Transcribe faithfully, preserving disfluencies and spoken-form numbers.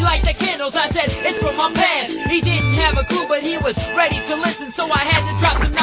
light the candles, I said, it's from my past. He didn't have a clue, but he was ready to listen, so I had to drop some